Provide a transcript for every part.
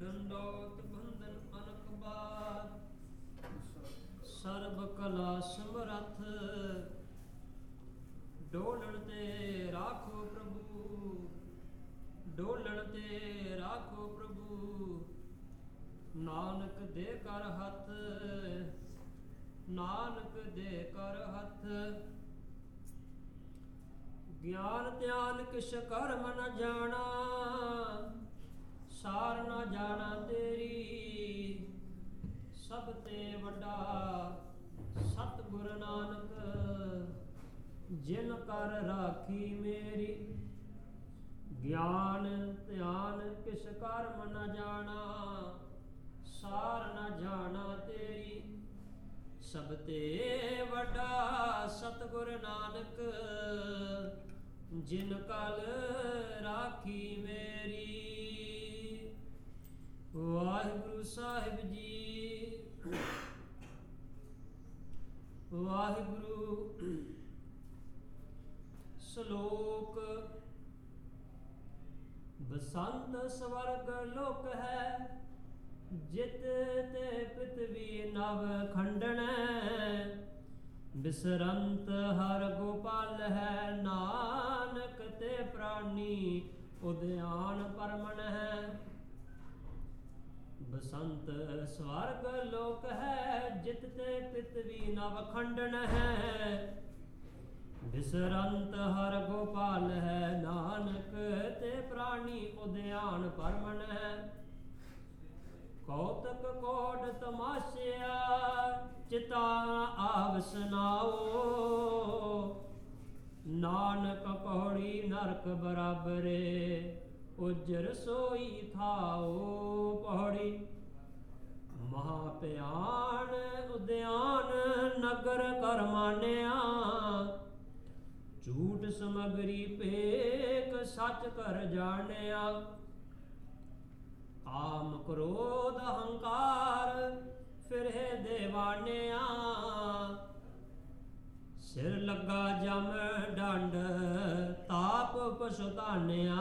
ਦੰਡੋਤ ਬੰਧਨ ਅਨਕ ਬਾਦ ਸਰਬ ਕਲਾ ਸਮਰੱਥ ਡੋਲਣ ਤੇ ਰਾਖੋ ਪ੍ਰਭੂ ਡੋਲਣ ਤੇ ਰਾਖੋ ਪ੍ਰਭੂ ਨਾਨਕ ਦੇ ਕਰ ਹੱਥ ਨਾਨਕ ਦੇ ਕਰ ਹੱਥ ਗਿਆਨ ਧਿਆਨ ਕਿਛ ਕਰਮ ਨ ਜਾਣਾ ਸਾਰ ਨ ਜਾਣਾ ਤੇਰੀ ਸਭ ਤੇ ਵੱਡਾ ਸਤਿਗੁਰ ਨਾਨਕ ਜਿਨ ਕਰ ਰਾਖੀ ਮੇਰੀ ਗਿਆਨ ਧਿਆਨ ਕਿਛ ਕਰਮ ਨ ਜਾਣਾ ਸਾਰ ਨ ਜਾਣਾ ਤੇਰੀ ਸਭ ਤੇ ਵੱਡਾ ਸਤਿਗੁਰ ਨਾਨਕ ਜਿਨ ਕਲ ਰਾਖੀ ਮੇਰੀ। ਵਾਹਿਗੁਰੂ ਸਾਹਿਬ ਜੀ ਵਾਹਿਗੁਰੂ। ਸ਼ਲੋਕ ਬਸੰਤ ਸਵਰਗ ਲੋਕ ਹੈ ਜਿਤ ਤੇ ਪ੍ਰਿਥਵੀ ਨਵ ਖੰਡਣੈ ਬਿਸਰੰਤ ਹਰ ਗੋਪਾਲ ਹੈ ਨਾਨਕ ਤੇ ਪ੍ਰਾਨੀ ਉਦਿਆਨ ਪਰਮਨ ਹੈ। ਬਸੰਤ ਸਵਰਗ ਲੋਕ ਹੈ ਜਿਤ ਤੇ ਪ੍ਰਿਥਵੀ ਨਵ ਖੰਡਨ ਹੈ ਬਿਸਰੰਤ ਹਰ ਗੋਪਾਲ ਹੈ ਨਾਨਕ ਤੇ ਪ੍ਰਾਨੀ ਉਦਿਆਨ ਪਰਮਨ ਹੈ। ਕੌਤਕ ਕੋਟ ਤਮਾਸ਼ਿਆ ਚਿਤਾ ਆਵ ਸੁਨਾਓ ਨਾਨਕ ਪੌੜੀ ਨਰਕ ਬਰਾਬਰੇ ਉਜਰ ਸੋਈ ਥਾਓ ਪੌੜੀ ਮਹਾ ਭਿਆਨ ਉਦਿਆਨ ਨਗਰ ਕਰ ਮਾਨਿਆ ਝੂਠ ਸਮਗਰੀ ਪੇਕ ਸੱਚ ਕਰ ਜਾਣਿਆ ਕਾਮ ਕ੍ਰੋਧ ਹੰਕਾਰ ਫਿਰੇ ਦੇਵਾਨਿਆ ਸਿਰ ਲੱਗਾ ਜਮ ਡੰਡ ਤਾਪ ਪਛਤਾਨਿਆ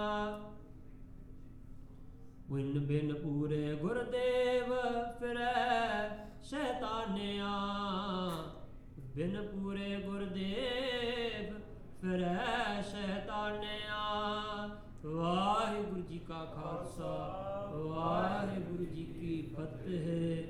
ਵਿਨ ਬਿਨ ਪੂਰੇ ਗੁਰਦੇਵ ਫਿਰੈ ਸ਼ੈਤਾਨਿਆ ਬਿਨ ਪੂਰੇ ਗੁਰਦੇਵ ਫਿਰੈ ਸ਼ੈਤਾਨਿਆ। ਵਾਹਿਗੁਰੂ ਜੀ ਕਾ ਖਾਲਸਾ ਵਾਹਿਗੁਰੂ ਜੀ ਕੀ ਫਤਿਹ।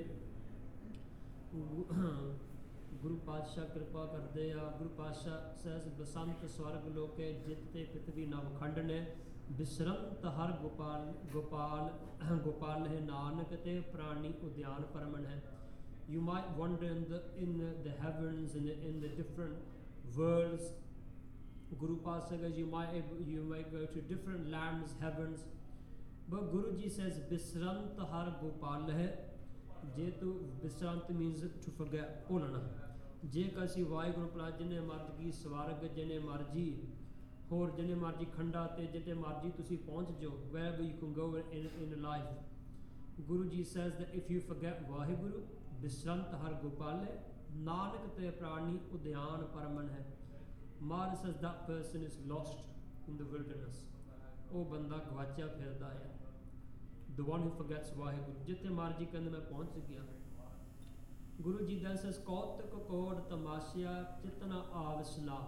ਗੁਰੂ ਪਾਤਸ਼ਾਹ ਕਿਰਪਾ ਕਰਦੇ ਆ। ਗੁਰੂ ਪਾਤਸ਼ਾਹ ਸਹਿਜ ਬਸੰਤ ਸਵਰਗ ਲੋਕੇ ਜਿਤ ਤੇ ਪ੍ਰਿਥਵੀ ਨਵ ਖੰਡ ਨੇ ਬਿਸਰੰਤ ਹਰ ਗੋਪਾਲ ਗੋਪਾਲ ਗੋਪਾਲ ਹੈ ਨਾਨਕ ਤੇ ਪ੍ਰਾਣੀ ਉਦਿਆਨ ਪਰਮਨ ਹੈ। You might wander in the heavens in the different worlds. Guru Pasha says you might go to different lands, heavens, but Guruji says Bisrant Har Gopal hai. Jetu Bisrant means to forget, bholna. Je kasi Vaheguru Praj jine marji swarg jine marji ਹੋਰ ਜਿੰਨੇ ਮਰਜੀ ਖੰਡਾ ਤੇ ਜਿੱਥੇ ਮਰਜੀ ਤੁਸੀਂ ਪਹੁੰਚ ਜਾਓ wherever you can go in life. Guru Ji says that if you forget Vaheguru, Bisrant Har Gopal hai, Nanak te prani udyan paraman hai. Maharaj says that person is lost in the wilderness. ਉਹ ਬੰਦਾ ਗਵਾਚਿਆ ਫਿਰਦਾ ਹੈ। The one who forgets Vaheguru. ਜਿੱਥੇ ਮਰਜੀ ਕਹਿੰਦੇ ਮੈਂ ਪਹੁੰਚ ਗਿਆ। Guru Ji then says ਕੌਤਕ ਕੋੜ ਤਮਾਸ਼ਿਆ ਚਿਤਨਾ ਆਵਸਨਾ.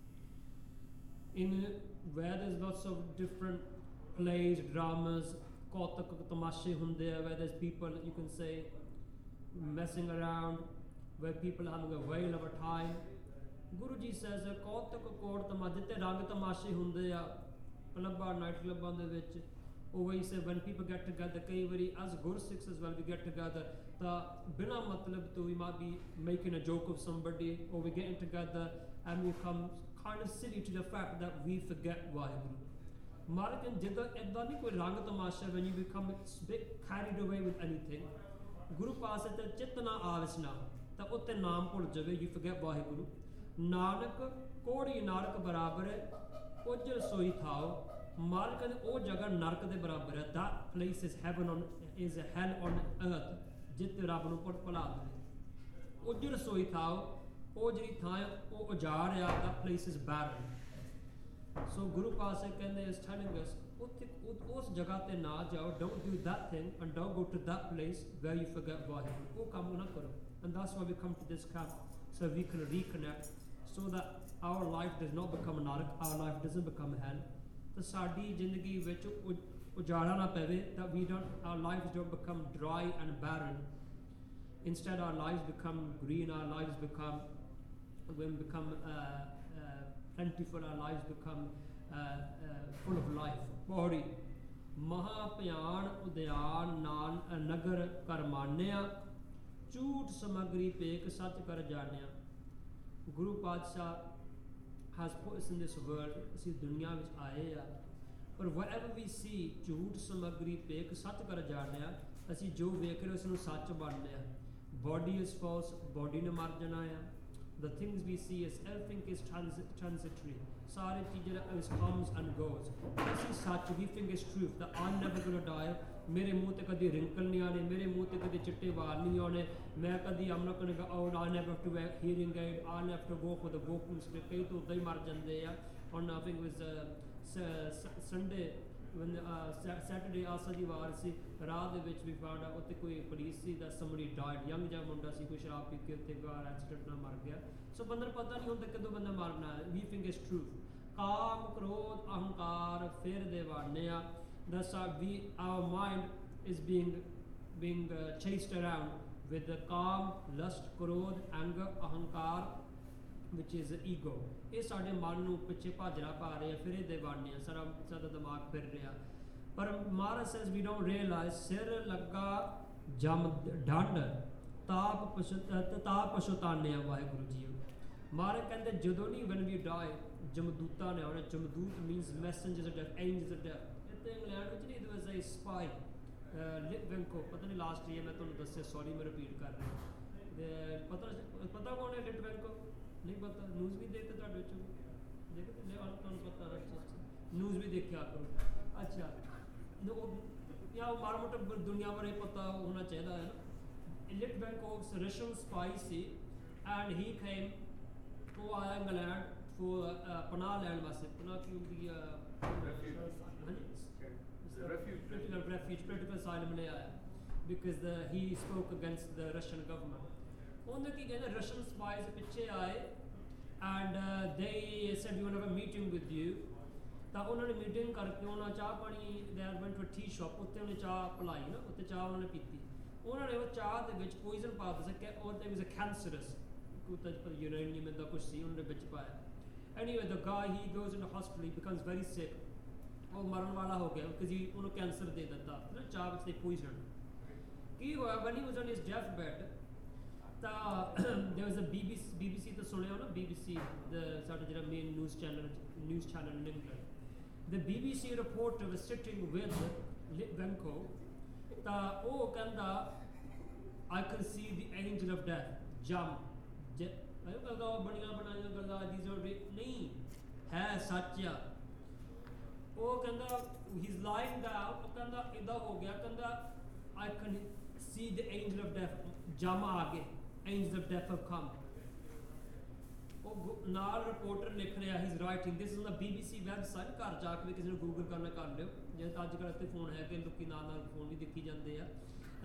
In where there's lots of different plays, dramas, kautak tamashe hunde where there's people, you can say, messing around, where people are having a whale of a time. Guru Ji says kautak kod tamashe te rang tamashe hunde a clubba night clubban de vich. Over he said when people get together kai vari as Gursikhs as well we get together ta bina matlab to we might be making a joke of somebody or we getting together and we come kind of silly to the fact that we forget Vaheguru. Malikan jidda edda nahi koi rang tamasha when you become a bit carried away with anything. Guru paas te chitna avasna ta utte naam bhul jave you forget Vaheguru. Nanak kodi narak barabar hai ujjal soi thao. ਮਾਲਕ ਨੇ ਉਹ ਜਗ੍ਹਾ ਨਰਕ ਦੇ ਬਰਾਬਰ ਹੈ। that place is heaven on is a hell on earth ਜਿੱਥੇ ਰੱਬ ਨੂੰ ਭੁਲਾ ਦੇਵੇ। ਉਜੜ ਸੋਈ ਥਾਂ ਉਹ ਜਿਹੜੀ ਥਾਂ ਉਹ ਉਜਾੜ ਆ। that place is barren. so ਗੁਰੂ ਪਾਤਸ਼ਾਹ ਕਹਿੰਦੇ is telling us ਉਸ ਜਗ੍ਹਾ ਤੇ ਨਾ ਜਾਓ, don't do that thing and don't go to that place where you forget Waheguru, ਉਹ ਕੰਮ ਨਾ ਕਰੋ। And that's why we come to this camp, so we can reconnect, so that our life does not become narak, our life doesn't become hell, ਤਾਂ ਸਾਡੀ ਜ਼ਿੰਦਗੀ ਵਿੱਚ ਉਜਾੜਾ ਨਾ ਪਵੇ, that our lives don't become dry and barren. Instead our lives become green, our lives become plentiful, our lives become full of life. Body ਮਹਾ ਭਿਆਨ ਉਦਿਆਨ ਨਾਨ ਨਗਰ ਕਰ ਮਾਨਿਆ, ਝੂਠ ਸਮਗਰੀ ਪੇਕ ਸੱਚ ਕਰ ਜਾਣਿਆ। ਗੁਰੂ ਪਾਤਸ਼ਾਹ has put us in this world, ਅਸੀਂ ਦੁਨੀਆ ਵਿੱਚ ਆਏ ਆ, ਪਰ whatever we see, ਝੂਠ ਸਮਗਰੀ ਪੇਕ ਸੱਚ ਕਰ ਜਾਣਿਆ, ਅਸੀਂ ਜੋ ਵੇਖ ਰਹੇ ਉਸ ਨੂੰ ਸੱਚ ਮੰਨਦੇ ਆ। Body is false, body ਨੇ ਮਰ ਜਾਣਾ ਆ। The things we see is everything is transitory. ਸਾਰੇ ਚੀਜ਼ਾਂ is comes and goes. ਅਸੀਂ ਸੱਚ, we think is truth, that I'm never going to die. ਮੇਰੇ ਮੂੰਹ ਤੇ ਕਦੀ ਰਿੰਕਲ ਨਹੀਂ ਆਣੇ, ਮੇਰੇ ਮੂੰਹ ਤੇ ਕਦੀ ਚਿੱਟੇ ਵਾਲ ਨਹੀਂ ਆਉਣੇ, ਮੈਂ ਕਦੀ I'm not going to go out, I never have to wear hearing aid, I never have to walk with a walking stick। ਕਈ ਤਾਂ ਉੱਦਾਂ ਹੀ ਮਰ ਜਾਂਦੇ ਆ। On I think it was Sunday, when Saturday ਆਸਾ ਦੀ ਵਾਰ ਸੀ, ਰਾਹ ਦੇ ਵਿੱਚ ਵੀ found out ਉੱਥੇ ਕੋਈ ਪੁਲਿਸ ਸੀ that somebody died, young ਜਿਹਾ ਮੁੰਡਾ ਸੀ, ਕੋਈ ਸ਼ਰਾਬ ਪੀ ਕੇ ਉੱਥੇ ਕਾਰ ਐਕਸੀਡੈਂਟ ਨਾਲ ਮਰ ਗਿਆ। ਸੋ ਬੰਦੇ ਨੂੰ ਪਤਾ ਨਹੀਂ ਹੁੰਦਾ ਕਦੋਂ ਬੰਦਾ ਮਰਨਾ ਹੈ। We think is truth। ਕਾਮ ਕ੍ਰੋਧ ਅਹੰਕਾਰ ਫਿਰ ਦੇਵਾਨੇ ਆ। That's our mind is being chased around with the calm, lust, krodh, anger, ahankar, which is ego। ਇਹ ਸਾਡੇ ਮਨ ਨੂੰ ਪਿੱਛੇ ਭਾਜਰਾ ਪਾ ਰਹੇ ਆ, ਫਿਰ ਇਹ ਦੇਵਾਨੇ ਆ, ਸਾਡਾ ਦਿਮਾਗ ਫਿਰ ਰਿਹਾ। ਪਰ ਮਹਾਰਾਜ says we don't realize, ਸਿਰ ਲੱਗਾ ਜਮ ਡੰਡ ਤਾਪ ਪਛਤਾਨਿਆ ਵਾਹਿਗੁਰੂ ਜੀ। ਮਹਾਰਾਜ ਕਹਿੰਦੇ ਜਦੋਂ ਨਹੀਂ when we die, ਜਮਦੂਤਾਂ ਨੇ ਆਉਣਾ। ਜਮਦੂਤ means messengers of death, angels of death। ਇੱਥੇ ਇੰਗਲੈਂਡ ਵਿੱਚ ਨਹੀਂ, there was a spy, ਲਿਟ ਵੈਂਕੋ, ਪਤਾ ਨਹੀਂ ਲਾਸਟ ਈਅਰ ਮੈਂ ਤੁਹਾਨੂੰ ਦੱਸਿਆ, ਸੌਰੀ ਮੈਂ ਰਿਪੀਟ ਕਰ ਰਿਹਾ। ਪਤਾ ਕੌਣ ਹੈ ਲਿਟ ਵੈਂਕੋ? ਨਹੀਂ ਪਤਾ? ਨਿਊਜ਼ ਵੀ ਦੇਖਦੇ ਤੁਹਾਡੇ ਵਿੱਚੋਂ ਦੇਖਦੇ ਤੁਹਾਨੂੰ ਪਤਾ? ਨਿਊਜ਼ ਵੀ ਦੇਖਿਆ ਕਰੋ। ਅੱਛਾ, ਜਾਂ ਉਹ ਮਾੜਾ ਮੋਟਾ ਦੁਨੀਆ ਬਾਰੇ ਪਤਾ ਹੋਣਾ ਚਾਹੀਦਾ ਹੈ ਨਾ। ਲਿਟ ਵੈਂਕੋ ਰਸ਼ੀਅਨ ਸਪਾਈ ਸੀ, ਐਂਡ ਹੀ ਕੇਮ, ਉਹ ਆਇਆ ਇੰਗਲੈਂਡ ਪਨਾਹ ਲੈਣ ਵਾਸਤੇ। ਪਨਾਹ ਕੀ ਹੁੰਦੀ ਆ? political asylum ਲੈ ਆਇਆ, because he spoke against the Russian government। ਉਹਨੇ ਕੀ ਕਹਿੰਦਾ, Russian spies ਪਿੱਛੇ ਆਏ, and they said we want to have a meeting with you। ਤਾਂ ਉਹਨਾਂ ਨੇ ਮੀਟਿੰਗ ਕਰਕੇ ਉਹਨਾਂ ਚਾਹ ਪਾਣੀ, they went to a tea shop, ਉੱਥੇ ਉਹਨੇ ਚਾਹ ਪਿਲਾਈ ਨਾ, ਉੱਥੇ ਚਾਹ ਉਹਨਾਂ ਨੇ ਪੀਤੀ। ਉਹਨਾਂ ਨੇ ਉਹ ਚਾਹ ਦੇ ਵਿੱਚ ਪੋਇਜ਼ਨ ਪਾ ਦਿੱਤਾ, ਔਰ there was a cancerous, uranium ਦਾ ਕੁਛ ਸੀ, ਉਹਨਾਂ ਨੇ ਵਿੱਚ ਪਾਇਆ। Anyway, the guy, he goes into hospital, he becomes very sick, ਉਹ ਮਰਨ ਵਾਲਾ ਹੋ ਗਿਆ ਕਿਉਂਕਿ ਉਹਨੂੰ ਕੈਂਸਰ ਦੇ ਦਿੱਤਾ ਨਾ ਚਾਹ ਵਿੱਚ ਦੇ ਪੋਇਜ਼ਨ। ਕੀ ਹੋਇਆ, when he was on his deathbed, ਤਾਂ there was a BBC ਤਾਂ ਸੁਣਿਆ ਨਾ, BBC ਸਾਡਾ ਜਿਹੜਾ main news channel in England, the BBC reporter was sitting with Litvenko, ਤਾਂ ਉਹ ਕਹਿੰਦਾ I can see the angel of death, ਬਣੀਆਂ ਬਣਾਈਆਂ ਗੱਲਾਂ, ਨਹੀਂ ਹੈ, ਸੱਚ ਆ। ਉਹ ਕਹਿੰਦਾ he's lying down, ਉਹ ਕਹਿੰਦਾ ਇੱਦਾਂ ਹੋ ਗਿਆ, ਕਹਿੰਦਾ I can see the angel of death, ਜਮ ਆ ਗਏ, angels of death have come। ਉਹ ਨਾਲ ਰਿਪੋਰਟਰ ਲਿਖ ਰਿਹਾ, he's writing, this is on the BBC website, ਘਰ ਜਾ ਕੇ ਕਿਸੇ ਨੂੰ ਗੂਗਲ ਕਰਨਾ ਕਰ ਲਿਓ, ਜੇ ਅੱਜ ਕੱਲ੍ਹ ਇੱਥੇ ਫੋਨ ਹੈਗੇ, ਲੋਕੀ ਨਾਲ ਫੋਨ ਵੀ ਦੇਖੀ ਜਾਂਦੇ ਆ।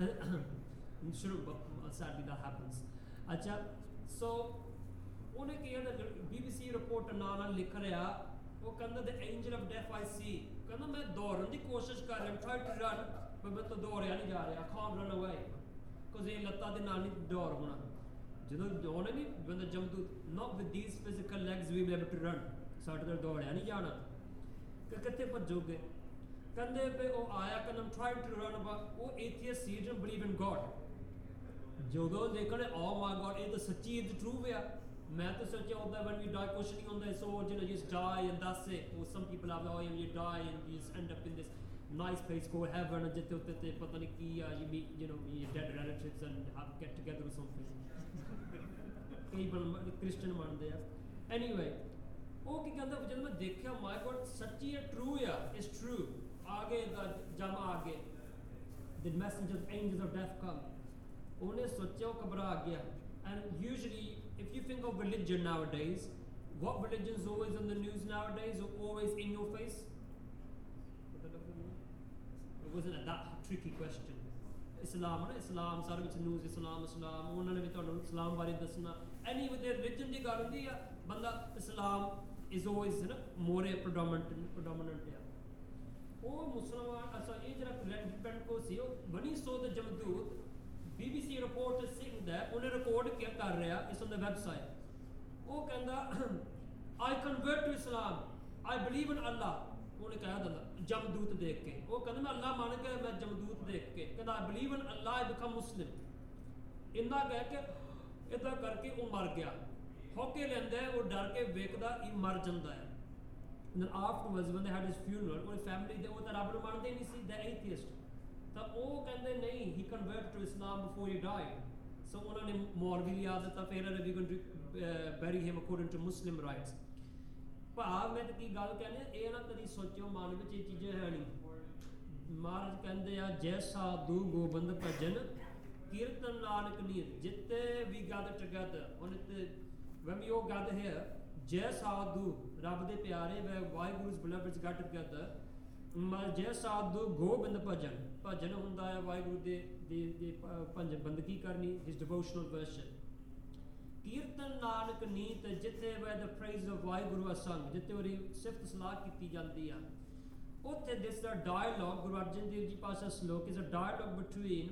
sadly that happens। ਅੱਛਾ, ਸੋ ਉਹਨੇ ਕੀ ਕਹਿੰਦਾ, BBC ਰਿਪੋਰਟਰ ਨਾਲ ਲਿਖ ਰਿਹਾ, ਉਹ ਕਹਿੰਦਾ the angel of death I see, ਕਹਿੰਦਾ ਮੈਂ ਦੌੜਨ ਦੀ ਕੋਸ਼ਿਸ਼ ਕਰ ਰਿਹਾ, try to run, ਪਰ ਮੈਂ ਤਾਂ ਦੌੜਿਆ ਨਹੀਂ ਜਾ ਰਿਹਾ, can't run away, because ਇਹ ਲੱਤਾਂ ਦੇ ਨਾਲ ਨਹੀਂ ਦੌੜ ਹੋਣਾ। ਜਦੋਂ ਦੌੜਨੇ ਨਹੀਂ ਬੰਦਾ ਜਮਦੂਤ, not with these physical legs we will be able to run, ਸਾਡੇ ਤੋਂ ਦੌੜਿਆ ਨਹੀਂ ਜਾਣਾ, ਕਿ ਕਿੱਥੇ ਭੱਜੋਗੇ। ਕਹਿੰਦੇ ਵੀ ਉਹ ਆਇਆ, ਕਹਿੰਦਾ I'm trying to run, ਉਹ atheist C, didn't believe in God। ਜਦੋਂ ਦੇਖਣ oh my God, ਇਹ ਤਾਂ ਸੱਚੀ, ਇਹ ਤਾਂ true ਆ। ਮੈਂ ਤਾਂ ਸੋਚਿਆ ਹੁੰਦਾ when we die ਕੁਛ ਨਹੀਂ ਹੁੰਦਾ, so you just die and that's it, or some people have, oh you die and you just end up in this nice place called heaven, ਜਿੱਥੇ ਉੱਤੇ ਤੇ ਪਤਾ ਨਹੀਂ ਕੀ ਆ, you meet your dead relatives and have get together or something। ਕਈ Christian ਮੰਨਦੇ ਆ। Anyway, ਉਹ ਕੀ ਕਹਿੰਦਾ, ਜਦੋਂ ਮੈਂ ਦੇਖਿਆ my God, ਸੱਚੀ ਹੈ, true ਆ, it's true, ਆਗੇ ਦਾ ਜਮ ਆ ਗਏ, the messenger of angels of death come। ਉਹਨੇ ਸੋਚਿਆ, ਉਹ ਘਬਰਾ ਗਿਆ। And usually if you think of religion nowadays, what religion is always on the news nowadays, or always in your face? It wasn't that tricky question. Islam ਨਾ Islam ਸਾਰੇ ਵਿੱਚ news Islam ਉਹਨਾਂ ਨੇ ਵੀ ਤੁਹਾਨੂੰ Islam ਬਾਰੇ ਦੱਸਣਾ any with their religion ਦੀ ਗੱਲ ਹੁੰਦੀ ਆ ਬੰਦਾ Islam is always more predominant ਆ ਉਹ ਮੁਸਲਮਾਨ ਅਸਾ ਇਹ ਜਿਹੜਾ ਡਿਪੈਂਡ ਕੋ ਸੀ ਉਹ ਬਣੀ ਸੋ ਦਾ ਜਮਦੂਤ BBC ਰਿਪੋਰਟ ਸਿੰਘ ਦਾ ਉਹਨੇ ਰਿਕਾਰਡ ਕਿਆ ਕਰ ਰਿਹਾ ਇਸ on the website ਉਹ ਕਹਿੰਦਾ I convert to Islam I believe in Allah ਉਹਨੇ ਕਹਿਆ ਦਿੰਦਾ ਜਮਦੂਤ ਦੇਖ ਕੇ ਉਹ ਕਹਿੰਦਾ ਮੈਂ ਅੱਲਾ ਮੰਨ ਕੇ ਮੈਂ ਜਮਦੂਤ ਦੇਖ ਕੇ ਕਹਿੰਦਾ I believe in Allah I become Muslim ਇੰਨਾ ਕਹਿ ਕੇ ਇਦਾਂ ਕਰਕੇ ਉਹ ਮਰ ਗਿਆ ਹੋਕੇ ਲੈਂਦਾ ਉਹ ਡਰ ਕੇ ਵੇਖਦਾ ਇਹ ਮਰ ਜਾਂਦਾ ਹੈ and then afterwards when they had his funeral ਉਹਦੀ ਫੈਮਿਲੀ ਦੇ ਉਹ ਤਾਂ ਰੱਬ ਨੂੰ ਮੰਨਦੇ ਨਹੀਂ ਸੀ the atheist ਤਾਂ ਉਹ ਕਹਿੰਦੇ ਨਹੀਂ he converted to Islam before he died so ਉਹਨਾਂ ਨੇ ਮੌਲਵੀ ਲਿਆ ਦਿੱਤਾ ਫਿਰ we going to bury him according to Muslim rites ਭਾਵ ਮੈਂ ਤਾਂ ਕੀ ਗੱਲ ਕਹਿੰਦੇ ਇਹ ਨਾ ਕਦੀ ਸੋਚਿਓ ਮਨ ਵਿੱਚ ਇਹ ਚੀਜ਼ਾਂ ਹੈ ਨਹੀਂ ਮਹਾਰਾਜ ਕਹਿੰਦੇ ਆ ਜੈ ਸਾਧੂ ਗੋਬਿੰਦ ਭਜਨ ਕੀਰਤਨ ਨਾਨਕ ਨੀਤ ਜਿੱਤੇ ਵੀ Gadar ਟਗੇਦਰ on it when we all gather here ਜੈ ਸਾਧੂ ਰੱਬ ਦੇ ਪਿਆਰੇ ਵਾਹਿਗੁਰੂ's beloveds gather together ਜੈ ਸਾਧੂ ਗੋਬਿੰਦ ਭਜਨ ਹੁੰਦਾ ਹੈ ਵਾਹਿਗੁਰੂ ਦੇ ਭਜਨ ਬੰਦਗੀ ਕਰਨੀ his devotional worship ਕੀਰਤਨ ਨਾਨਕ ਨੀਤ ਜਿੱਥੇ where the praise of Waheguru are sung ਜਿੱਥੇ ਉਹਦੀ ਸਿਫਤ ਸਲਾਹ ਕੀਤੀ ਜਾਂਦੀ ਆ ਉੱਥੇ this a dialogue Guru Arjan Dev ji ਪਾਸਾ ਸ਼ਲੋਕ is a dialogue between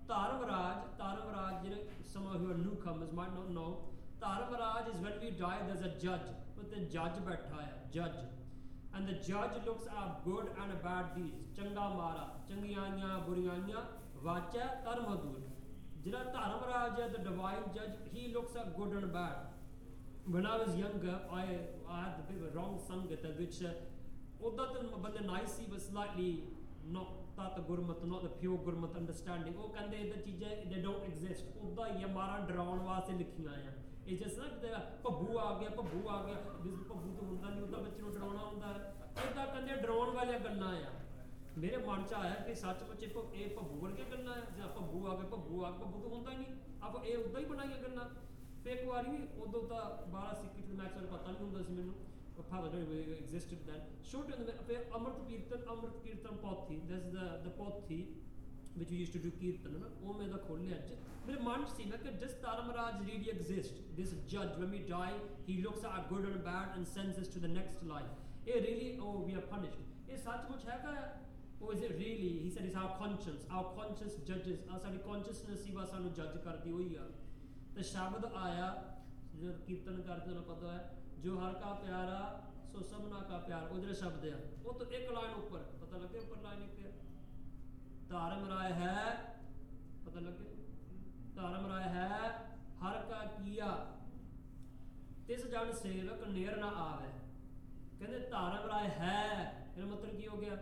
Dharmraj ਜਿਹੜੇ some of you newcomers might not know Dharmraj is when we die there's a judge ਉੱਥੇ ਜੱਜ ਬੈਠਾ ਹੈ judge and the judge looks at good and bad deeds ਚੰਗਾ ਮਾਰਾ ਚੰਗੀਆਂ ਬੁਰੀਆਂ ਵਾਚਾ ਕਰਮ ਦੂਰ ਜਿਹੜਾ ਧਰਮਰਾਜ ਹੈ the divine judge he looks at good and bad when I was younger I had a bit of a wrong sangat which ਉਹਦਾ ਤਾਂ ਬੰਦੇ nice C but slightly not that Gurmat not the pure Gurmat understanding ਉਹ ਕਹਿੰਦੇ ਇਹ ਚੀਜ਼ਾਂ they don't exist ਉਹਦਾ ਹੀ ਮਾਰਾ ਡਰਾਉਣ ਵਾਸਤੇ ਲਿਖੀਆਂ ਆ ਇਹ ਜਿਸ ਤਰ੍ਹਾਂ ਭੱਬੂ ਆ ਗਿਆ ਭੱਬੂ ਤੋਂ ਹੁੰਦਾ ਨਹੀਂ ਉਹਦਾ ਬੱਚੇ ਨੂੰ ਡਰਾਉਣਾ ਹੁੰਦਾ ਇਦਾਂ ਕਹਿੰਦੇ ਡਰਾਉਣ ਵਾਲੀਆਂ ਗੱਲਾਂ ਆ ਮੇਰੇ ਮਨ ਚ ਆਇਆ ਕਿ ਸੱਚਮੁੱਚ ਇਹ ਭੱਬੂ ਵਰਗੀਆਂ ਗੱਲਾਂ ਆ ਜਾਂ ਭੱਬੂ ਆ ਗਿਆ ਭੱਬੂ ਤੋਂ ਹੁੰਦਾ ਨਹੀਂ ਆਪਾਂ ਇਹ ਉਦਾਂ ਹੀ ਬਣਾਈਆਂ ਗੱਲਾਂ ਫਿਰ ਇੱਕ ਵਾਰੀ ਉਦੋਂ ਤਾਂ 12 ਸਿੱਕੀ ਤੋਂ ਮੈਕਸ ਪਤਾ ਨਹੀਂ ਹੁੰਦਾ ਸੀ ਮੈਨੂੰ ਭਾਵੇਂ existed then ਛੋਟੇ ਹੁੰਦੇ ਫਿਰ ਅੰਮ੍ਰਿਤ ਕੀਰਤਨ ਪੋਥੀ this is the ਪੋਥੀ which we used to do ਕੀਰਤਨ ਨਾ ਉਹ ਮੈਂ ਦਾ ਖੋਲਿਆ ਅੱਜ ਮੇਰੇ ਮਨ ਚ ਸੀ ਮੈਂ ਕਿ does Dharmraj really exist this judge when we die he looks at good and bad and sends us to the next life ਇਹ really we are punished ਇਹ ਸੱਚਮੁੱਚ ਹੈਗਾ or is it really he said it's our conscience judges ਸਾਡੀ consciousness ਹੀ ਬਸ ਸਾਨੂੰ ਜੱਜ ਕਰਦੀ ਹੋਈ ਆ ਤੇ ਸ਼ਬਦ ਆਇਆ ਜਦ ਕੀਰਤਨ ਕਰਦੇ ਨੂੰ ਪਤਾ ਹੈ ਜੋ ਹਰ ਕਾ ਪਿਆਰਾ ਸੋ ਸਭਨਾ ਕਾ ਪਿਆਰ ਉਹ ਜਿਹੜੇ ਸ਼ਬਦ ਆ ਉਹ ਤੋਂ ਇੱਕ ਲਾਈਨ ਉੱਪਰ ਪਤਾ ਲੱਗੇ ਉੱਪਰ ਲਾਈਨ ਇੱਕ ਧਰਮਰਾਜ ਹੈ ਪਤਾ ਲੱਗੇ ਧਰਮਰਾਜ ਹੈ ਹਰ ਕਾ ਕੀਆ ਤਿਸ ਜਨ ਸੇਵਕ ਨੇਰ ਨਾ ਆਵੇ ਕਹਿੰਦੇ ਧਰਮਰਾਜ ਹੈ ਇਹਦਾ ਮਤਲਬ ਕੀ ਹੋ ਗਿਆ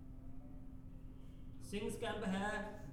ਸਿੰਘਸ ਕੈਂਪ ਹੈ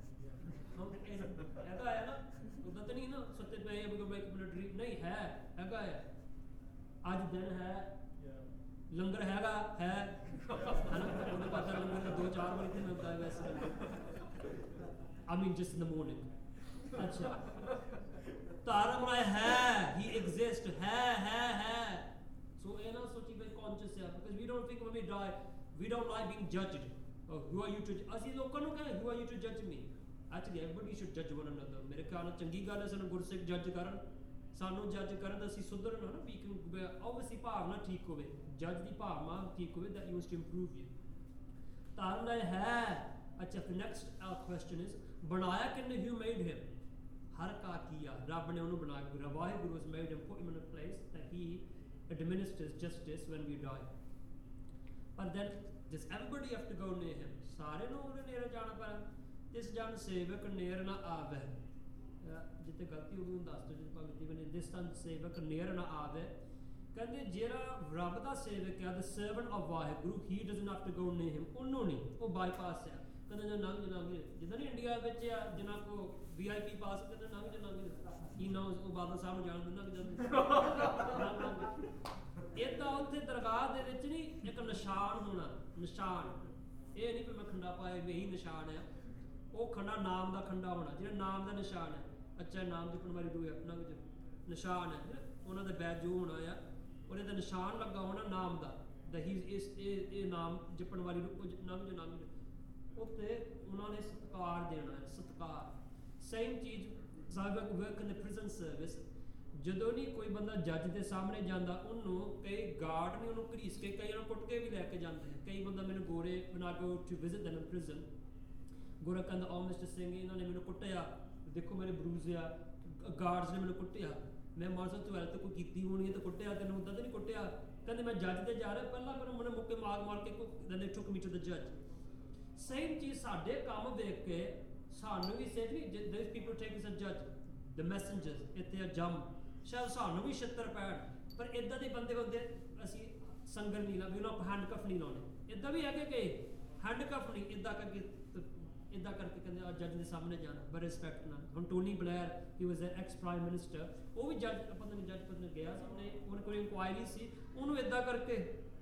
ਹੈਗਾ ਹੈ ਨਾ ਉਦਾਂ ਤਾਂ ਨਹੀਂ ਨਾ ਸੱਤੇ ਪਏ ਮਿਲਟਰੀ ਨਹੀਂ ਹੈਗਾ ਹੈ ਅੱਜ ਦਿਨ ਹੈ ਲੰਗਰ ਹੈਗਾ ਹੈ ਉਹਦੇ ਪਤਾ ਲੰਗਰ 2-4 ਵਾਰੀ ਤੇ ਮਿਲਦਾ ਹੈ ਵੈਸੇ I mean just in the morning ਅੱਛਾ ਧਰਮਰਾਜ ਹੈ he exists ਹੈ so ਇਹ ਨਾ ਸੋਚੀ ਬਈ conscious ਹੈ because we don't think when we die we don't like being judged who are you to ਅਸੀਂ ਲੋਕਾਂ ਨੂੰ ਕਹਿੰਦੇ who are you to judge me actually everybody should judge one another ਮੇਰੇ ਖਿਆਲ ਨਾਲ ਚੰਗੀ ਗੱਲ ਹੈ ਸਾਨੂੰ ਗੁਰਸਿੱਖ ਜੱਜ ਕਰਨ ਸਾਨੂੰ ਜੱਜ ਕਰਨ ਤਾਂ ਅਸੀਂ ਸੁਧਰਨ ਨਾ ਵੀ obviously ਭਾਵਨਾ ਠੀਕ ਹੋਵੇ ਜੱਜ ਦੀ ਭਾਵਨਾ ਠੀਕ ਹੋਵੇ that used to improve you Dharmraj ਹੈ ਅੱਛਾ the next question is ਬਣਾਇਆ ਕਿੰਨੇ who made him ਹਰ ਕਾ ਕੀਆ ਰੱਬ ਨੇ ਉਹਨੂੰ ਬਣਾਇਆ Waheguru has made him put him in a place that he administers justice when we die but then does everybody have to go near him ਸਾਰੇ ਨੂੰ ਉਹਦੇ ਨੇੜੇ ਜਾਣਾ ਪੈਣਾ ਇਸ ਜਨ ਸੇਵਕ ਨੇੜ ਨਾ ਆਵੇ ਜਿੱਥੇ ਗਲਤੀ ਹੋ ਗਈ ਉਹਨੂੰ ਦੱਸ ਦਿਓ ਜਿੱਥੇ ਭਗਤੀ ਬਣੇ this ਜਨ ਸੇਵਕ ਨੇੜ ਨਾ ਆਵੇ ਕਹਿੰਦੇ ਜਿਹੜਾ ਰੱਬ ਦਾ ਸੇਵਕ ਹੈ the servant of Waheguru he doesn't have to go near him ਉਹਨੂੰ ਨਹੀਂ ਉਹ ਬਾਈਪਾਸ ਹੈ ਕਹਿੰਦੇ ਜੇ ਲੰਘ ਜਿੱਦਾਂ ਨਹੀਂ ਇੰਡੀਆ ਵਿੱਚ ਆ ਜਿਨ੍ਹਾਂ ਕੋ VIP ਪਾਸ ਕਹਿੰਦੇ ਲੰਘ ਕੀ ਨਾ ਉਹ ਬਾਦਲ ਸਾਹਿਬ ਨੂੰ ਜਾਣ ਦਿੰਦਾ ਕਿ ਜਾਂਦੇ ਏਦਾਂ ਉੱਥੇ ਦਰਗਾਹ ਦੇ ਵਿੱਚ ਨਹੀਂ ਇੱਕ ਨਿਸ਼ਾਨ ਹੋਣਾ ਨਿਸ਼ਾਨ ਇਹ ਨਹੀਂ ਵੀ ਮੈਂ ਖੰਡਾ ਪਾਇਆ ਇਹੀ ਨਿਸ਼ਾਨ ਹੈ ਉਹ ਖੰਡਾ ਨਾਮ ਦਾ ਖੰਡਾ ਹੋਣਾ ਜਿਹੜਾ ਨਾਮ ਦਾ ਨਿਸ਼ਾਨ ਹੈ ਅੱਛਾ ਨਾਮ ਜਪਣ ਵਾਲੀ ਦੂਆ ਨੰਗ ਚ ਨਿਸ਼ਾਨ ਹੈ ਉਹਨਾਂ ਦਾ ਬੈਜ ਜੋ ਹੋਣਾ ਆ ਉਹਦੇ ਦਾ ਨਿਸ਼ਾਨ ਲੱਗਾ ਹੋਣਾ ਨਾਮ ਦਾ ਇਹ ਨਾਮ ਜਪਣ ਵਾਲੀ ਨੰਗ ਉੱਥੇ ਉਹਨਾਂ ਨੇ ਸਤਿਕਾਰ ਦੇਣਾ ਹੈ, ਸਤਿਕਾਰ। ਸੇਮ ਚੀਜ਼ ਸਾਬਕ work in the prison service, ਜਦੋਂ ਨਹੀਂ ਕੋਈ ਬੰਦਾ ਜੱਜ ਦੇ ਸਾਹਮਣੇ ਜਾਂਦਾ, ਉਹਨੂੰ ਕਈ ਗਾਰਡ ਨੇ ਉਹਨੂੰ ਘੜੀਸ ਕੇ, ਕਈ ਨੂੰ ਕੁੱਟ ਕੇ ਵੀ ਲੈ ਕੇ ਜਾਂਦੇ ਆ। ਕਈ ਬੰਦਾ ਮੈਨੂੰ ਗੋਰੇ ਬਣਾ ਕੇ to visit them in prison, ਗੋਰਾ ਕਹਿੰਦਾ ਓ ਮਿਸਟਰ ਸਿੰਘ ਇਹਨਾਂ ਨੇ ਮੈਨੂੰ ਕੁੱਟਿਆ, ਦੇਖੋ ਮੇਰੇ ਬਰੂਜ਼ ਆ, ਗਾਰਡਸ ਨੇ ਮੈਨੂੰ ਕੁੱਟਿਆ। ਮੈਂ ਮਾਰਸਾ ਤੂੰ ਤਾਂ ਕੋਈ ਕੀਤੀ ਹੋਣੀ ਹੈ ਤਾਂ ਕੁੱਟਿਆ ਤੈਨੂੰ, ਉੱਦਾਂ ਤਾਂ ਨਹੀਂ ਕੁੱਟਿਆ। ਕਹਿੰਦੇ ਮੈਂ ਜੱਜ ਤੇ ਜਾ ਰਿਹਾ, ਪਹਿਲਾਂ ਮੈਨੂੰ ਮੁੱਕੇ ਮਾਰ ਕੇ then took me to the ਜੱਜ। ਸੇਮ ਚੀਜ਼ ਸਾਡੇ ਕੰਮ ਵੇਖ ਕੇ ਸਾਨੂੰ ਵੀ ਸੇਫ ਨਹੀਂ, ਦਿਸ ਪੀਪਲ ਟੇਕ ਅਸ ਅ ਜੱਜ, ਦ ਮੈਸੇਂਜਰਸ, ਇੱਥੇ ਆ ਜੰਮ, ਸ਼ਾਇਦ ਸਾਨੂੰ ਵੀ ਛਿੱਤਰ ਪੈਣ, ਪਰ ਇਦਾਂ ਦੇ ਬੰਦੇ ਹੁੰਦੇ ਅਸੀਂ ਸੰਗਲ ਨਹੀਂ ਲਾ, ਵੀ ਉਹਨਾਂ ਹੈਂਡਕਫ ਨਹੀਂ ਲਾਉਣੇ। ਇਦਾਂ ਵੀ ਹੈਗੇ ਕਿ ਹੈਂਡਕਫ ਨਹੀਂ, ਇਦਾਂ ਕਰਕੇ ਕਹਿੰਦੇ ਆ ਜੱਜ ਦੇ ਸਾਹਮਣੇ ਜਾਣਾ ਬੜੇ ਰਿਸਪੈਕਟ ਨਾਲ। ਹੁਣ Tony Blair, he was an ex prime minister, ਉਹ ਵੀ ਜੱਜ ਪਤਾ ਨਹੀਂ ਗਿਆ ਸੀ, ਉਹਨੇ ਕੋਈ ਇਨਕੁਆਇਰੀ ਸੀ, ਉਹਨੂੰ ਇਦਾਂ ਕਰਕੇ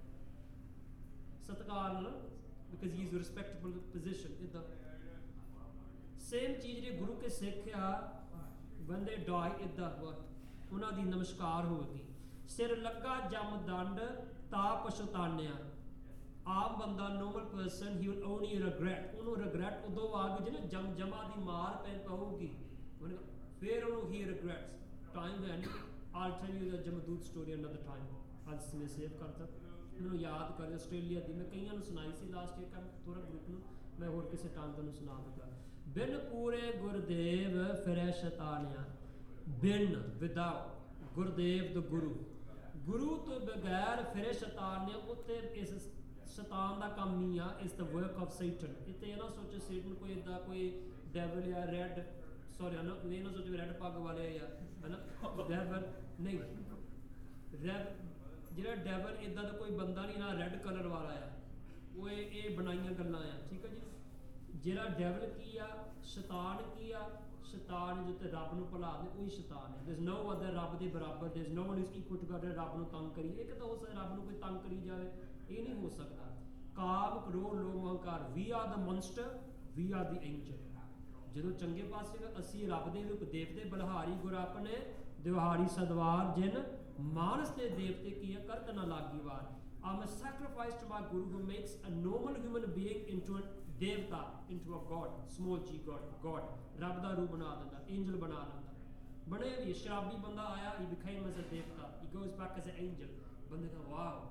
ਸਤਿਕਾਰ ਨਾਲ, because he is respectable position. ਇਦਾਂ ਸੇਮ ਚੀਜ਼ ਜਿਹੜੀ ਗੁਰੂ ਕੇ ਸਿੱਖ ਆ, when they die, ਇਦਾਂ ਉਹਨਾਂ ਦੀ ਨਮਸਕਾਰ ਹੋਵੇਗੀ। ਸਿਰ ਲੱਗਾ ਜਮ ਦੰਡ ਤਾ ਪਛਤਾਨਿਆ, ਆਮ ਬੰਦਾ normal person he will only regret, ਉਹਨੂੰ ਰਿਗਰੈਟ ਉਦੋਂ ਆ ਗਈ ਜਦੋਂ ਜਮਾ ਦੀ ਮਾਰ ਪਊਗੀ, ਫਿਰ ਉਹਨੂੰ ਹੀ ਰਿਗਰੈਟਸ। ਟਾਈਮ ਹੈ ਨਹੀਂ, ਆਲ ਟੈਲ ਯੂ ਦ ਜਮਦੂਤ ਸਟੋਰੀ ਅਨਦਰ ਟਾਈਮ। ਅੱਜ ਮੈਂ ਸੇਵ ਕਰਤਾ, ਮੈਨੂੰ ਯਾਦ ਕਰ ਆਸਟ੍ਰੇਲੀਆ ਦੀ, ਮੈਂ ਕਈਆਂ ਨੂੰ ਸੁਣਾਈ ਸੀ ਲਾਸਟ ਈਅਰ ਕੰਮ ਥੋੜਾ ਗਰੁੱਪ ਨੂੰ, ਮੈਂ ਹੋਰ ਕਿਸੇ ਟਾਈਮ ਤੁਹਾਨੂੰ ਸੁਣਾ ਦੂੰਗਾ। ਬਿਨ ਪੂਰੇ ਗੁਰਦੇਵ ਫਿਰੈ ਸ਼ੈਤਾਨਿਆ, ਬਿਨ ਵਿਦਾਊਟ ਗੁਰਦੇਵ ਦਾ ਗੁਰੂ ਤੋਂ ਬਗੈਰ ਫਿਰੇ ਸ਼ੈਤਾਨ ਨੇ। ਉੱਥੇ ਇਸ ਸ਼ੈਤਾਨ ਦਾ ਕੰਮ ਨਹੀਂ ਆ, ਇਸ ਦਾ ਵਰਕ ਆਫ ਸੈਟਨ। ਇੱਥੇ ਇਹ ਨਾ ਸੋਚੋ ਸੈਟਨ ਕੋਈ ਇਦਾਂ ਕੋਈ ਡੈਵਲ ਜਾਂ ਰੈਡ, ਸੌਰੀ ਇਹ ਨਾ ਸੋਚੋ ਰੈਡ ਪੱਗ ਵਾਲੇ ਆ ਹੈ ਨਾ, ਡੈਵਲ ਨਹੀਂ, ਜਿਹੜਾ ਡੈਵਲ ਇਦਾਂ ਦਾ ਕੋਈ ਬੰਦਾ ਨਹੀਂ ਨਾ, ਰੈਡ ਕਲਰ ਵਾਲਾ ਆ, ਉਹ ਇਹ ਬਣਾਈਆਂ ਗੱਲਾਂ ਆ, ਠੀਕ ਹੈ ਜੀ। ਜਿਹੜਾ ਡੈਵਲ ਕੀ ਆ, ਸ਼ੈਤਾਨ ਕੀ ਆ, ਸ਼ੈਤਾਨ ਜਿੱਤੇ ਰੱਬ ਨੂੰ ਭੁਲਾ ਦੇ ਉਹੀ ਸ਼ੈਤਾਨ ਹੈ। ਦੇਰ ਇਜ਼ ਨੋ ਅਦਰ, ਰੱਬ ਦੇ ਬਰਾਬਰ, there is no one is equal to God. ਰੱਬ ਨੂੰ ਤੰਗ ਕਰੀ, ਇੱਕ ਤਾਂ ਹੋ ਸਕਦਾ ਰੱਬ ਨੂੰ ਕੋਈ ਤੰਗ ਕਰੀ ਜਾਵੇ, ਇਹ ਨਹੀਂ ਹੋ ਸਕਦਾ। ਕਾਮ ਕਰੋੜ ਲੋਭ ਹੰਕਾਰ, we are the monster, we are the angel. ਜਦੋਂ ਚੰਗੇ ਪਾਸੇ ਅਸੀਂ ਰੱਬ ਦੇ ਰੂਪ ਦੇਵਤੇ ਬਲਹਾਰੀ ਗੁਰ ਆਪਣੇ ਦਿਵਹਾਰੀ ਸਦਵਾਰ, ਜਿਨ ਮਾਨਸ ਦੇ ਦੇਵਤੇ ਕੀ ਹੈ ਕਰਤ ਨਾ ਲਾਗੀ ਵਾਰ। I'm a sacrifice to my guru who makes a normal human being into a devta, into a god, small g god, ਰੱਬ ਦਾ ਰੂਪ ਬਣਾ ਦਿੰਦਾ, ਐਂਜਲ ਬਣਾ ਦਿੰਦਾ। ਬਣੇ ਵੀ ਸ਼ਰਾਬੀ ਬੰਦਾ ਆਇਆ, he became as a devta, he goes back as an angel। ਬੰਦੇ ਦਾ ਵਾਹ,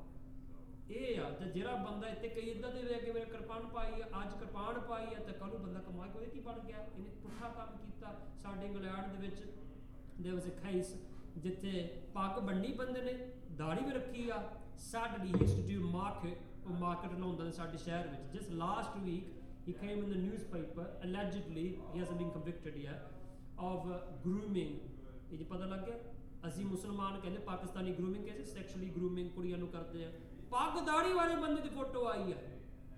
ਇਹ ਆ। ਤੇ ਜਿਹੜਾ ਬੰਦਾ ਇੱਥੇ ਕਈ ਇਦਾਂ ਦੇ ਵੇਖ ਕੇ ਮੇਰੇ ਕਿਰਪਾਨ ਪਾਈ ਆ, ਅੱਜ ਕਿਰਪਾਨ ਪਾਈ ਆ, ਤੇ ਕੱਲ ਨੂੰ ਬੰਦਾ ਕਮਾਈ ਕੋਈ ਕੀ ਬਣ ਗਿਆ, ਇਹਨੇ ਪੁੱਠਾ ਕੰਮ ਕੀਤਾ। ਸਾਡੇ ਇੰਗਲੈਂਡ ਦੇ ਵਿੱਚ there was a case ਜਿੱਥੇ ਪੱਗ ਬੰਨੀ ਬੰਦੇ ਨੇ, ਦਾੜੀ ਵੀ ਰੱਖੀ ਆ। Sadly, he used to do market, ਉਹ ਮਾਰਕੀਟ ਲਾਉਂਦਾ ਨੇ ਸਾਡੇ ਸ਼ਹਿਰ ਵਿੱਚ। Just last week, he came in the newspaper, allegedly, he hasn't been convicted yet, of grooming। ਇਹ ਜੀ ਪਤਾ ਲੱਗ ਗਿਆ, ਅਸੀਂ ਮੁਸਲਮਾਨ ਕਹਿੰਦੇ ਪਾਕਿਸਤਾਨੀ grooming ਕਹਿੰਦੇ, sexually grooming ਕੁੜੀਆਂ ਨੂੰ ਕਰਦੇ ਆ। ਪੱਗ ਦਾੜੀ ਵਾਲੇ ਬੰਦੇ ਦੀ ਫੋਟੋ ਆਈ ਹੈ,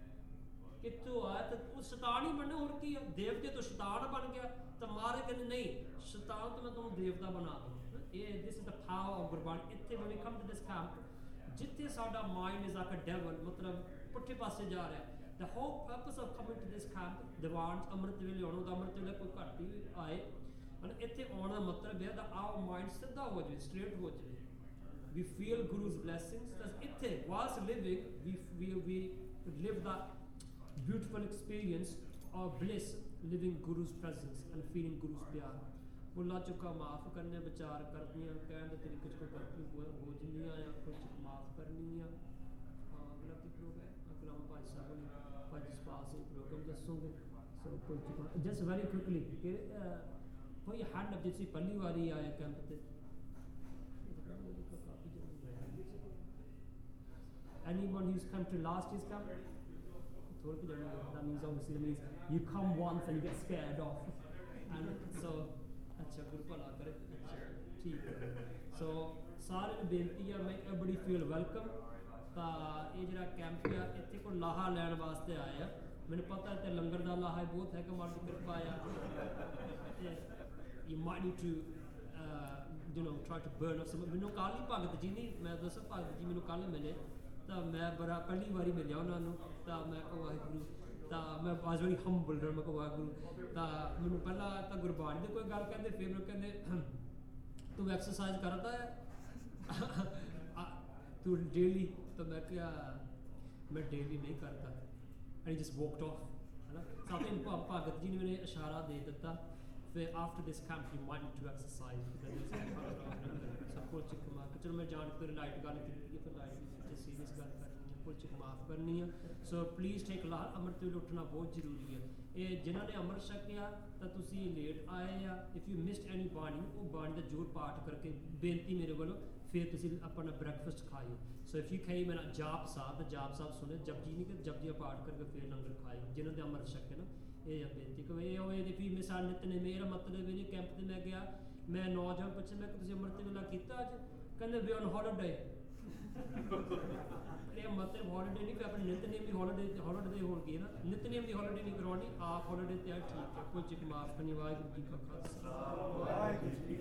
ਕਿੱਥੋਂ ਆਇਆ? ਤੇ ਉਹ ਸ਼ੈਤਾਨ ਹੀ ਬਣਨਾ, ਹੋਰ ਕੀ ਆ? ਦੇਵਤੇ ਤੋਂ ਸ਼ੈਤਾਨ ਬਣ ਗਿਆ। ਤਾਂ ਮਾਰੇ ਕਹਿੰਦੇ ਨਹੀਂ, ਸ਼ੈਤਾਨ ਤੋਂ ਮੈਂ ਤੁਹਾਨੂੰ ਦੇਵਤਾ ਬਣਾ ਦੂੰ। ਇਹ this is the power of Gurbani. ਇੱਥੇ when we come to this camp, ਜਿੱਥੇ ਸਾਡਾ mind is like a devil, ਮਤਲਬ ਪੁੱਠੇ ਪਾਸੇ ਜਾ ਰਿਹਾ। The whole purpose of coming to this camp, ਦੀਵਾਨ ਅੰਮ੍ਰਿਤ ਵੇਲੇ ਆਉਣਾ ਦਾ, ਅੰਮ੍ਰਿਤ ਵੇਲੇ ਕੋਈ ਘੱਟ ਹੀ ਆਏ, ਇੱਥੇ ਆਉਣ ਦਾ ਮਤਲਬ ਹੈ ਦਾ ਆਵਰ ਮਾਈਂਡ ਸਿੱਧਾ ਹੋ ਜਾਵੇ, ਸਟ੍ਰੇਟ ਹੋ ਜਾਵੇ। We feel Guru's blessings। ਤਾਂ ਇੱਥੇ whilst living, we live that beautiful experience of bliss, living Guru's presence and feeling Guru's ਪਿਆਰ। ਬੁੱਲਾ ਚੁੱਕਾ ਮਾਫ ਕਰਨੇ, ਵਿਚਾਰ ਕਰਨੀਆਂ, ਕਹਿਣ ਦੇ ਤਰੀਕੇ 'ਚ ਕੋਈ ਗਲਤੀ ਹੋ ਜਾਂਦੀਆਂ ਆ, ਕੁਝ ਮਾਫ ਕਰਨੀ ਆ। ਅਗਲਾ ਕੀ ਪ੍ਰੋਗਰਾਮ? ਅਗਲਾ ਭਾਈ ਸਾਹਿਬ ਨੇ ਭਾਈ ਜਸਪਾਲ ਸਿੰਘ ਪ੍ਰੋਗਰਾਮ ਦੱਸੋਗੇ। ਸੋ ਕੋਈ ਜਸਟ ਵੈਰੀ ਕੁਇਕਲੀ ਕੋਈ ਹੈਂਡ ਅਪ, ਜਿਸ ਪਹਿਲੀ ਵਾਰੀ ਆਇਆ ਕੈਂਪ ਤੇ, anyone who's come to last year's camp? That means obviously you come once and you get scared off, and so अच्छा गुरु भला करे, ठीक है। सो सारे ਨੂੰ ਬੇਨਤੀ ਆ, ਮੈਂ everybody feel welcome। ਤਾਂ ਇਹ ਜਿਹੜਾ ਕੈਂਪ ਆ, ਇੱਥੇ ਕੋਈ ਲਾਹਾ ਲੈਣ ਵਾਸਤੇ ਆਏ ਆ। ਮੈਨੂੰ ਪਤਾ ਤੇ ਲੰਗਰ ਦਾ ਲਾਹਾ ਬਹੁਤ ਹੈ, ਕਮਾਲ ਦੀ ਕਿਰਪਾ ਆ। You might need to try to burn off some। ਮੈਨੂੰ ਕੱਲ੍ਹ ਹੀ ਭਗਤ ਜੀ ਨਹੀਂ, ਮੈਂ ਦੱਸਾਂ ਭਗਤ ਜੀ ਮੈਨੂੰ ਕੱਲ੍ਹ ਮਿਲੇ, ਤਾਂ ਮੈਂ ਬੜਾ ਪਹਿਲੀ ਵਾਰੀ ਮਿਲਿਆ ਉਹਨਾਂ ਨੂੰ। ਤਾਂ ਮੈਂ ਕਿਹਾ ਵਾਹਿਗੁਰੂ, ਤਾਂ ਮੈਂ ਵਾਸ ਵੈਰੀ ਹੰਬਲ ਰਿਹਾ। ਮੈਂ ਕਿਹਾ ਵਾਹਿਗੁਰੂ, ਤਾਂ ਮੈਨੂੰ ਪਹਿਲਾਂ ਤਾਂ ਗੁਰਬਾਣੀ ਦੀ ਕੋਈ ਗੱਲ ਕਹਿੰਦੇ, ਫਿਰ ਮੈਨੂੰ ਕਹਿੰਦੇ ਤੂੰ ਐਕਸਰਸਾਈਜ਼ ਕਰਦਾ ਹੈ ਤੂੰ ਡੇਲੀ? ਤਾਂ ਮੈਂ ਕਿਹਾ ਮੈਂ ਡੇਲੀ ਨਹੀਂ ਕਰਦਾ। And just walked off. है ना। साथ ही भगत जी ने मैंने इशारा दे दिता फिर after this camp you mind to exercise सब कुछ कमा के चलो मैं जान के लाइट गल की फिर लाइट सीरीयस गल करनी है कुछ माफ़ करनी है। सो प्लीज़ टेक लाल अमृत वेले उठना बहुत जरूरी है। ये जिन्होंने अमृत छकिया तो तुसी लेट आए आ इफ यू मिस्ड एनी बाणी वो बाणी का जोर पाठ करके बेनती मेरे वालों फिर तुसी अपना ब्रैकफास्ट खाओ। सो इफ यू खाई मेरा जाप साहब सुने जपजी नहीं कर जपजी पाठ करके फिर लंगर खाओ जिन्होंने अमृत छके ना ये बेनती कि ये होए इफ यू मिस नित ने मेरा मतलब ये कैंप ते मैं गया मैं नौजवान पूछे मैं तुसी अमृत वेला कीता अज कहंदे वी ऑन हॉलीडे मतलब हॉलीडे नहीं अपने नितनेम की हॉलीडे हो गई ना नितनेम की हॉलीडे नहीं करवानी आप हॉलीडे तैयार ठीक है कुछ माफ करनी वाहिगुरू जी का खालसा।